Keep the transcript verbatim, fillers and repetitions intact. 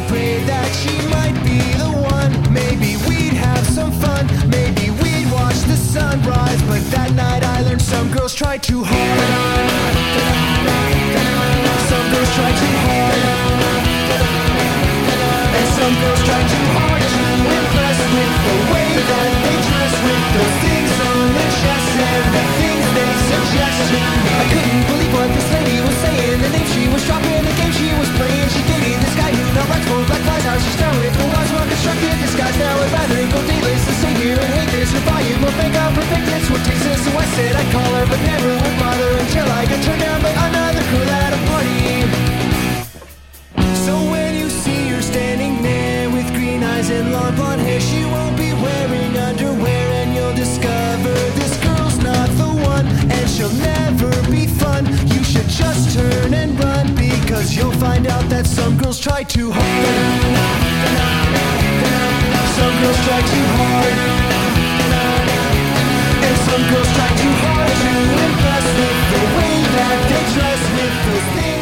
prayed that she might be the one. Maybe we'd have some fun, maybe we'd watch the sunrise. But that night I learned some girls try too hard. Some girls try too hard. And some girls try too hard to impress with the way that they dress, with those things on their chest and the things they suggest to me. I couldn't believe what this lady was saying, the name she was dropping, the game she was playing. She dated this guy who now writes for black flies. Now she's down with the wise, well constructed disguise. Now I'd rather go dateless than stay here and hate this. Her volume will make out perfectness what takes this. So I said I'd call her but never would bother until I got turned down by another girl at a party. So when you see her standing there with green eyes and long blonde hair, she won't be wearing underwear, and you'll discover this girl's not the one, and she'll never be fun. You should just turn and run, because you'll find out that some girls try too hard. Some girls try too hard. And some girls try too hard to impress with the way that they dress, with those things